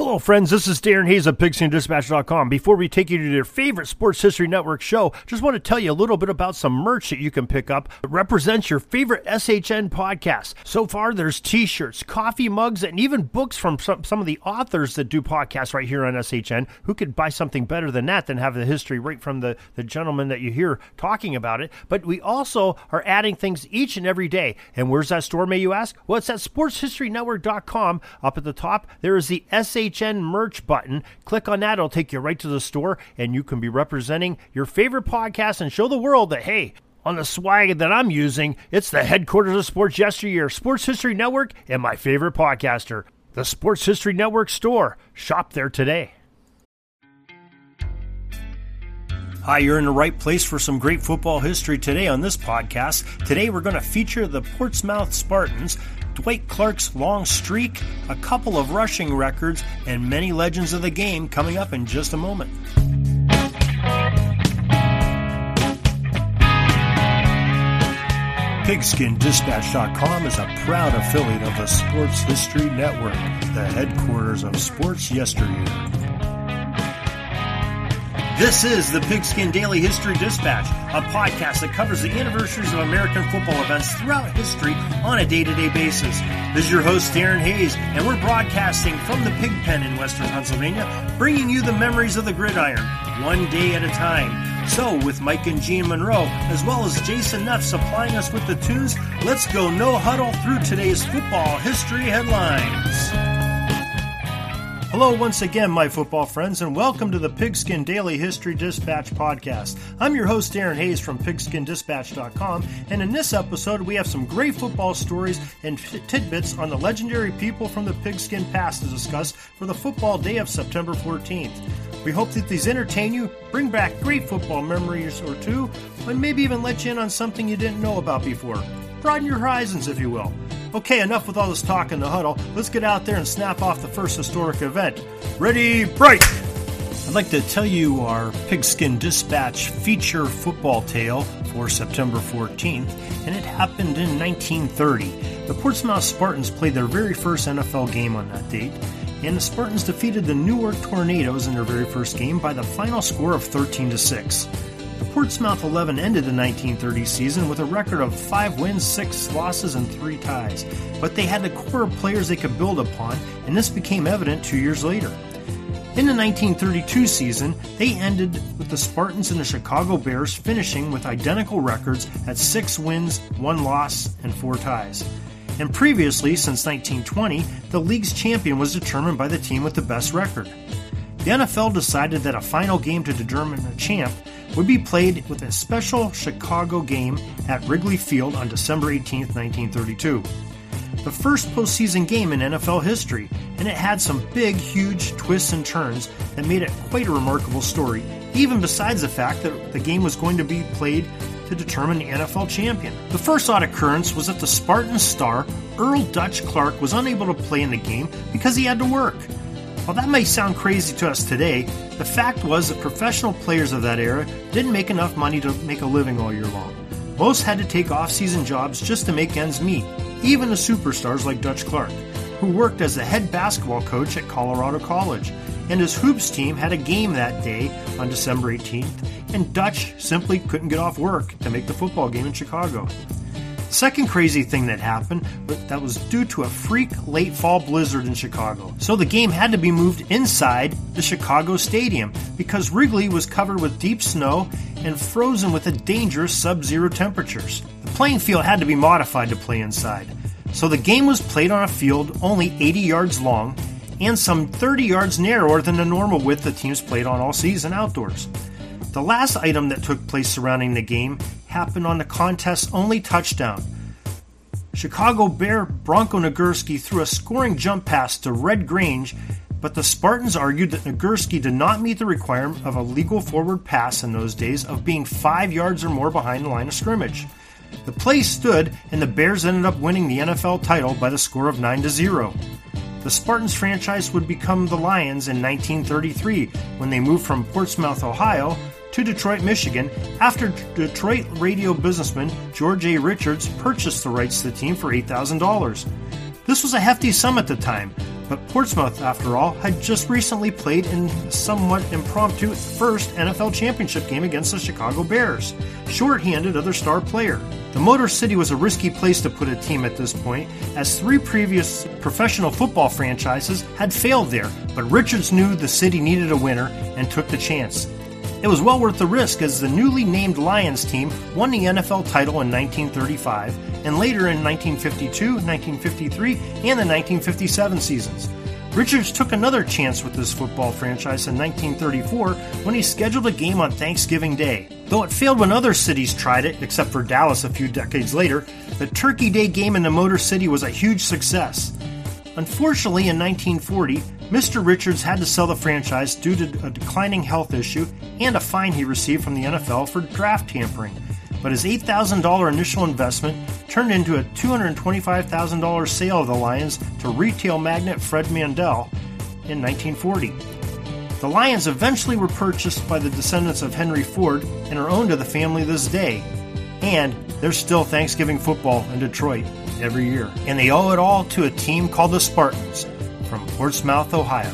Hello, friends. This is Darren Hayes of PigskinDispatch.com. Before we take you to your favorite Sports History Network show, just want to tell you a little bit about some merch that you can pick up that represents your favorite SHN podcast. So far, there's t-shirts, coffee mugs, and even books from some of the authors that do podcasts right here on SHN. Who could buy something better than that, than have the history right from the gentleman that you hear talking about it? But we also are adding things each and every day. And where's that store, may you ask? Well, it's at SportsHistoryNetwork.com. Up at the top, there is the SHN merch button. Click on that. It'll take you right to the store, and you can be representing your favorite podcast and show the world that, hey, on the swag that I'm using, it's the headquarters of sports yesteryear, Sports History Network, and my favorite podcaster, the Sports History Network store. Shop there today. Hi, you're in the right place for some great football history today on this podcast. Today we're going to feature the Portsmouth Spartans, Dwight Clark's long streak, a couple of rushing records, and many legends of the game coming up in just a moment. PigskinDispatch.com is a proud affiliate of the Sports History Network, the headquarters of sports yesteryear. This is the Pigskin Daily History Dispatch, a podcast that covers the anniversaries of American football events throughout history on a day-to-day basis. This is your host, Darren Hayes, and we're broadcasting from the Pig Pen in Western Pennsylvania, bringing you the memories of the gridiron, one day at a time. So, with Mike and Gene Monroe, as well as Jason Neff supplying us with the tunes, let's go no huddle through today's football history headlines. Hello once again, my football friends, and welcome to the Pigskin Daily History Dispatch podcast. I'm your host, Darren Hayes from PigskinDispatch.com, and in this episode, we have some great football stories and tidbits on the legendary people from the pigskin past to discuss for the football day of September 14th. We hope that these entertain you, bring back great football memories or two, and maybe even let you in on something you didn't know about before. Broaden your horizons, if you will. Okay, enough with all this talk in the huddle. Let's get out there and snap off the first historic event. Ready, break! I'd like to tell you our Pigskin Dispatch feature football tale for September 14th, and it happened in 1930. The Portsmouth Spartans played their very first NFL game on that date, and the Spartans defeated the Newark Tornadoes in their very first game by the final score of 13-6. The Portsmouth 11 ended the 1930 season with a record of 5 wins, 6 losses, and 3 ties. But they had a core of players they could build upon, and this became evident 2 years later. In the 1932 season, they ended with the Spartans and the Chicago Bears finishing with identical records at 6 wins, 1 loss, and 4 ties. And previously, since 1920, the league's champion was determined by the team with the best record. The NFL decided that a final game to determine a champ would be played with a special Chicago game at Wrigley Field on December 18, 1932. The first postseason game in NFL history, and it had some big, huge twists and turns that made it quite a remarkable story, even besides the fact that the game was going to be played to determine the NFL champion. The first odd occurrence was that the Spartans star, Earl Dutch Clark, was unable to play in the game because he had to work. While that may sound crazy to us today, the fact was that professional players of that era didn't make enough money to make a living all year long. Most had to take off-season jobs just to make ends meet, even the superstars like Dutch Clark, who worked as the head basketball coach at Colorado College, and his hoops team had a game that day on December 18th, and Dutch simply couldn't get off work to make the football game in Chicago. The second crazy thing that happened that was due to a freak late fall blizzard in Chicago. So the game had to be moved inside the Chicago Stadium because Wrigley was covered with deep snow and frozen with dangerous sub-zero temperatures. The playing field had to be modified to play inside. So the game was played on a field only 80 yards long and some 30 yards narrower than the normal width the teams played on all season outdoors. The last item that took place surrounding the game happened on the contest's only touchdown. Chicago Bear Bronco Nagurski threw a scoring jump pass to Red Grange, but the Spartans argued that Nagurski did not meet the requirement of a legal forward pass in those days of being 5 yards or more behind the line of scrimmage. The play stood, and the Bears ended up winning the NFL title by the score of 9-0. The Spartans franchise would become the Lions in 1933 when they moved from Portsmouth, Ohio to Detroit, Michigan, after Detroit radio businessman George A. Richards purchased the rights to the team for $8,000. This was a hefty sum at the time, But Portsmouth, after all, had just recently played in a somewhat impromptu first NFL championship game against the Chicago Bears, short-handed of their star player. The Motor City was a risky place to put a team at this point, as 3 previous professional football franchises had failed there, but Richards knew the city needed a winner and took the chance. It was well worth the risk, as the newly named Lions team won the NFL title in 1935 and later in 1952, 1953, and the 1957 seasons. Richards took another chance with this football franchise in 1934 when he scheduled a game on Thanksgiving Day. Though it failed when other cities tried it, except for Dallas a few decades later, the Turkey Day game in the Motor City was a huge success. Unfortunately, in 1940, Mr. Richards had to sell the franchise due to a declining health issue and a fine he received from the NFL for draft tampering. But his $8,000 initial investment turned into a $225,000 sale of the Lions to retail magnate Fred Mandel in 1940. The Lions eventually were purchased by the descendants of Henry Ford and are owned to the family this day. And there's still Thanksgiving football in Detroit every year. And they owe it all to a team called the Spartans from Portsmouth, Ohio.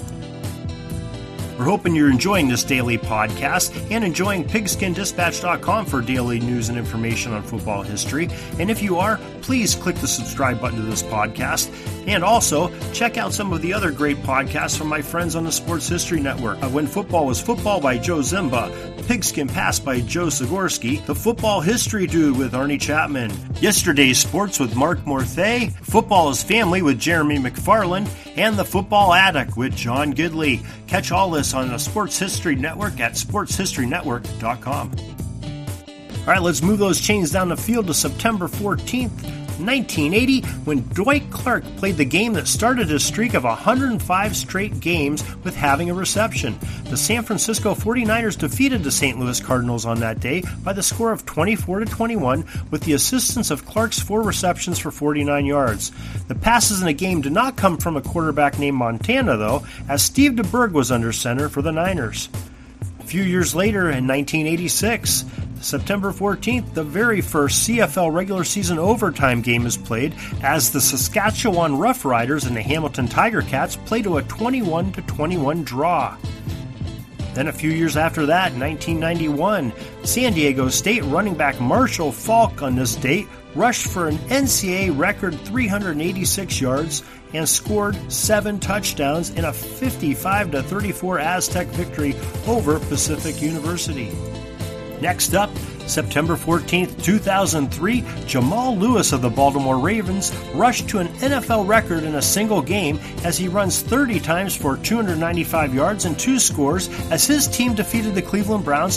We're hoping you're enjoying this daily podcast and enjoying PigskinDispatch.com for daily news and information on football history. And if you are, please click the subscribe button to this podcast. And also, check out some of the other great podcasts from my friends on the Sports History Network. When Football Was Football by Joe Zimba, Pigskin Pass by Joe Sigorski, The Football History Dude with Arnie Chapman, Yesterday's Sports with Mark Morthay, Football is Family with Jeremy McFarland, and The Football Attic with John Gidley. Catch all this on the Sports History Network at sportshistorynetwork.com. All right, let's move those chains down the field to September 14th, 1980, when Dwight Clark played the game that started a streak of 105 straight games with having a reception. The San Francisco 49ers defeated the St. Louis Cardinals on that day by the score of 24-21 with the assistance of Clark's 4 receptions for 49 yards. The passes in the game did not come from a quarterback named Montana, though, as Steve DeBerg was under center for the Niners. A few years later, in 1986, September 14th, the very first CFL regular season overtime game is played as the Saskatchewan Roughriders and the Hamilton Tiger Cats play to a 21-21 draw. Then a few years after that, in 1991, San Diego State running back Marshall Faulk on this date rushed for an NCAA record 386 yards and scored 7 touchdowns in a 55-34 Aztec victory over Pacific University. Next up, September 14th, 2003, Jamal Lewis of the Baltimore Ravens rushed to an NFL record in a single game as he runs 30 times for 295 yards and 2 scores as his team defeated the Cleveland Browns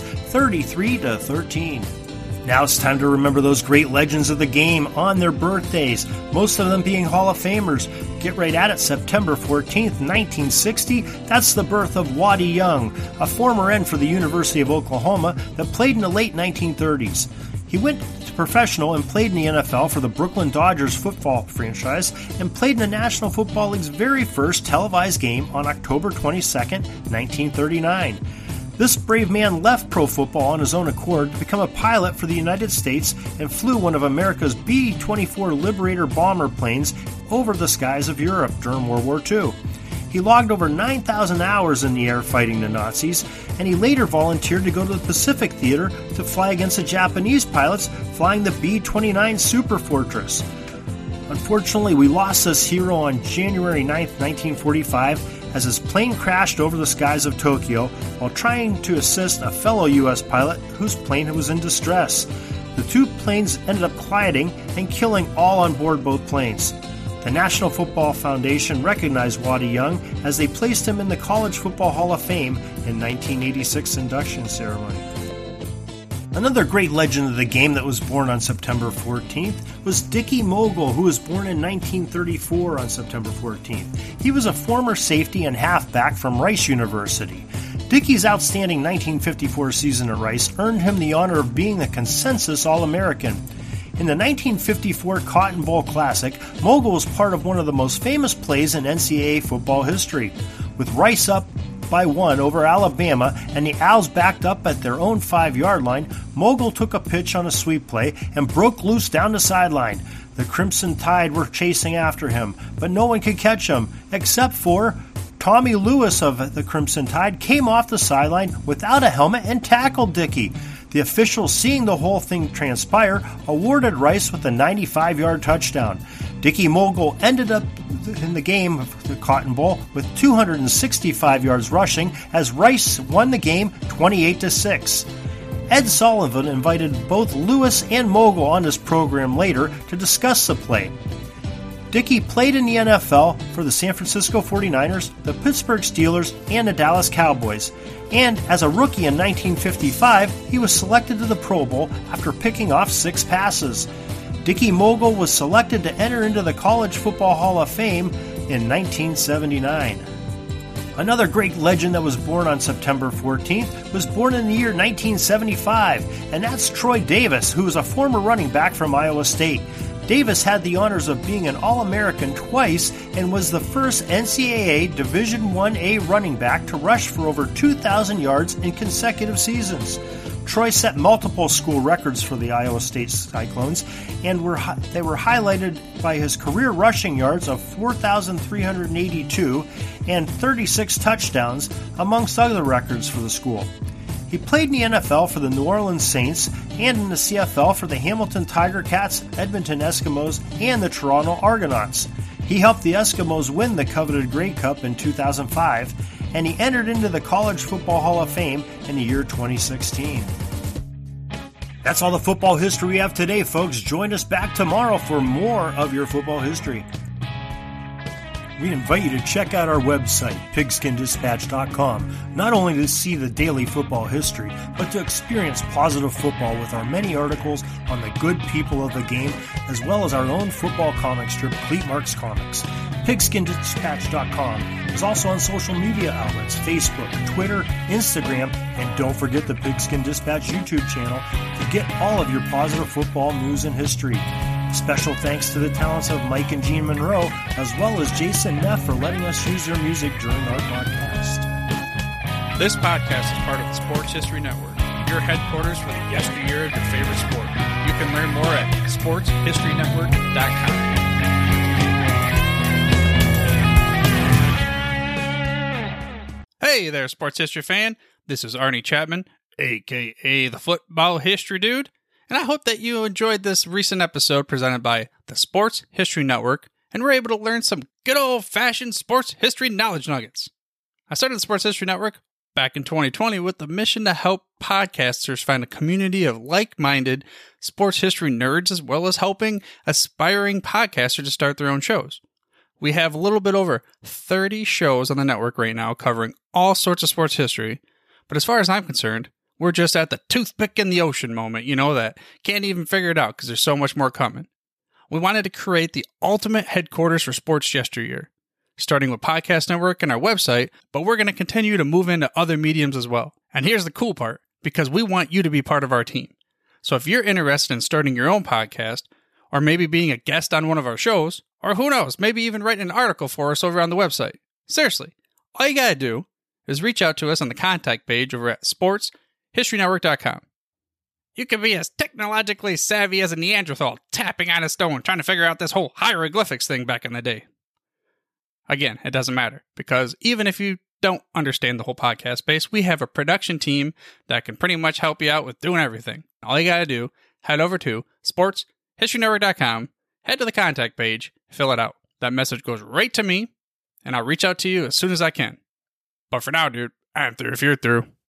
33-13. Now it's time to remember those great legends of the game on their birthdays, most of them being Hall of Famers. Get right at it, September 14th, 1960. That's the birth of Waddy Young, a former end for the University of Oklahoma that played in the late 1930s. He went to professional and played in the NFL for the Brooklyn Dodgers football franchise and played in the National Football League's very first televised game on October 22nd, 1939. This brave man left pro football on his own accord to become a pilot for the United States and flew one of America's B-24 Liberator bomber planes over the skies of Europe during World War II. He logged over 9,000 hours in the air fighting the Nazis, and he later volunteered to go to the Pacific Theater to fly against the Japanese pilots flying the B-29 Super Fortress. Unfortunately, we lost this hero on January 9, 1945, as his plane crashed over the skies of Tokyo while trying to assist a fellow U.S. pilot whose plane was in distress. The 2 planes ended up colliding and killing all on board both planes. The National Football Foundation recognized Waddy Young as they placed him in the College Football Hall of Fame in 1986 induction ceremony. Another great legend of the game that was born on September 14th was Dickie Mogul, who was born in 1934 on September 14th. He was a former safety and halfback from Rice University. Dickie's outstanding 1954 season at Rice earned him the honor of being the consensus All-American. In the 1954 Cotton Bowl Classic, Mogul was part of one of the most famous plays in NCAA football history. With Rice up by 1 over Alabama and the Owls backed up at their own 5-yard line, Mogul took a pitch on a sweep play and broke loose down the sideline. The Crimson Tide were chasing after him, but no one could catch him, except for Tommy Lewis of the Crimson Tide came off the sideline without a helmet and tackled Dickey. The officials, seeing the whole thing transpire, awarded Rice with a 95-yard touchdown. Dickey Mogul ended up in the game of the Cotton Bowl with 265 yards rushing as Rice won the game 28-6. Ed Sullivan invited both Lewis and Mogul on his program later to discuss the play. Dickey played in the NFL for the San Francisco 49ers, the Pittsburgh Steelers, and the Dallas Cowboys. And as a rookie in 1955, he was selected to the Pro Bowl after picking off 6 passes. Dickey Mogul was selected to enter into the College Football Hall of Fame in 1979. Another great legend that was born on September 14th was born in the year 1975, and that's Troy Davis, who was a former running back from Iowa State. Davis had the honors of being an All-American twice and was the first NCAA Division I-A running back to rush for over 2,000 yards in consecutive seasons. Troy set multiple school records for the Iowa State Cyclones, and they were highlighted by his career rushing yards of 4,382 and 36 touchdowns, amongst other records for the school. He played in the NFL for the New Orleans Saints and in the CFL for the Hamilton Tiger Cats, Edmonton Eskimos, and the Toronto Argonauts. He helped the Eskimos win the coveted Grey Cup in 2005, and he entered into the College Football Hall of Fame in the year 2016. That's all the football history we have today, folks. Join us back tomorrow for more of your football history. We invite you to check out our website, pigskindispatch.com, not only to see the daily football history, but to experience positive football with our many articles on the good people of the game, as well as our own football comic strip, Cleat Marks Comics. Pigskindispatch.com is also on social media outlets, Facebook, Twitter, Instagram, and don't forget the Pigskin Dispatch YouTube channel to get all of your positive football news and history. Special thanks to the talents of Mike and Gene Monroe, as well as Jason Neff for letting us use their music during our podcast. This podcast is part of the Sports History Network, your headquarters for the yesteryear of your favorite sport. You can learn more at sportshistorynetwork.com. Hey there, sports history fan. This is Arnie Chapman, a.k.a. the Football History Dude, and I hope that you enjoyed this recent episode presented by the Sports History Network and were able to learn some good old-fashioned sports history knowledge nuggets. I started the Sports History Network back in 2020 with the mission to help podcasters find a community of like-minded sports history nerds, as well as helping aspiring podcasters to start their own shows. We have a little bit over 30 shows on the network right now covering all sorts of sports history, but as far as I'm concerned, we're just at the toothpick in the ocean moment, that can't even figure it out because there's so much more coming. We wanted to create the ultimate headquarters for sports yesteryear, starting with Podcast Network and our website, but we're going to continue to move into other mediums as well. And here's the cool part, because we want you to be part of our team. So if you're interested in starting your own podcast, or maybe being a guest on one of our shows, or who knows, maybe even writing an article for us over on the website. Seriously, all you gotta do is reach out to us on the contact page over at sportshistorynetwork.com. You can be as technologically savvy as a Neanderthal tapping on a stone trying to figure out this whole hieroglyphics thing back in the day. Again, it doesn't matter, because even if you don't understand the whole podcast space, we have a production team that can pretty much help you out with doing everything. All you gotta do, head over to sportshistorynetwork.com, head to the contact page, fill it out. That message goes right to me, and I'll reach out to you as soon as I can. But for now, dude, I'm through if you're through.